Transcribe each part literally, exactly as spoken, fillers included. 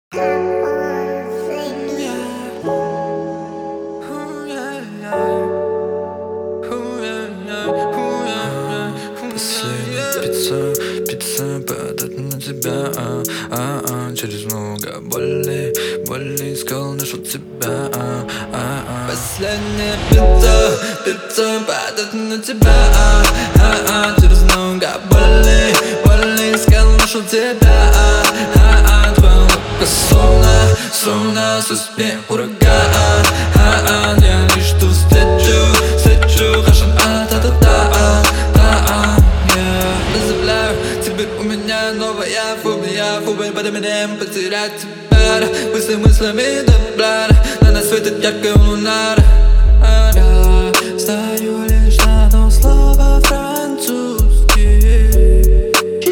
Последняя пицца, пицца падает на тебя, а, а, а, через много боли, боли искал, нашел тебя, а, а, а. Последняя пицца, пицца падает на тебя, а, а, а, через много боли, боли искал, нашел тебя, а, а, а. Твоя улыбка словно, словно суспир ураган, а, а, а. Я лишь тут встречу, встречу, хашан, а, та-та-та, а, та-а. Теперь у меня новая фобия, фобия под именем потерять тебя. Мысли мыслями добра, на нас светит яркая луна. Я знаю лишь одно слово французский.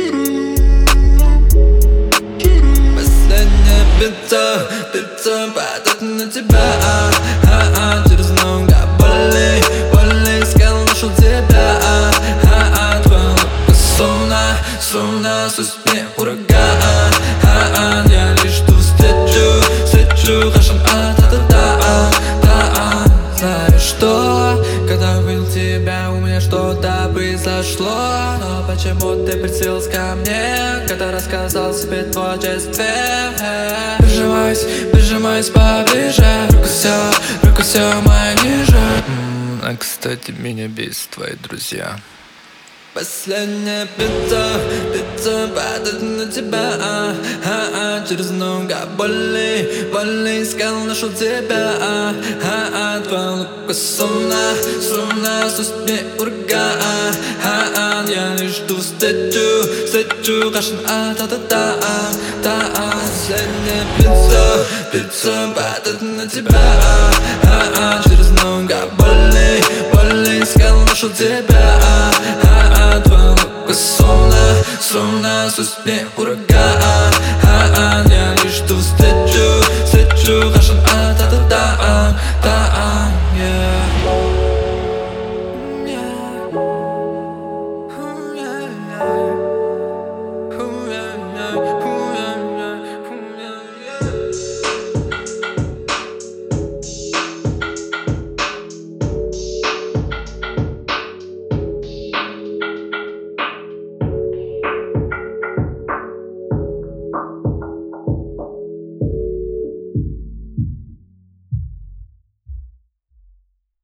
Последняя пицца, пицца падает на тебя, а, а, а. Через много боли, боли искал, нашел тебя, а, а, а. Твоя улыбка словно, словно суспир ураган, а, а, а. Я лишь тут встречу, встречу, хашан, а, та-та-та, а, та-а. Знаю, что, когда увидел тебя, у меня что-то произошло. Но почему ты прицелился ко мне, когда рассказал себе творчестве? Прижимайся, прижимайся поближе, руку все, руку все моя ниже. М-м, а кстати, меня бесит твои друзья. Последняя пицца, пицца падает на тебя, а, а, а. Через много боли, боли искал, нашел тебя, а, а, а. Твоя улыбка словно, словно суспир ураган, а, а, а. Я лишь тут встречу, встречу, хашан, а, та-та-та, а, та-а. Последняя пицца, пицца падает на тебя, а, а, а. Через много боли, боли искал, нашел тебя, а, а, а. Твоя улыбка словно, словно суспир ураган, а, а, а. Я лишь тут встречу, встречу.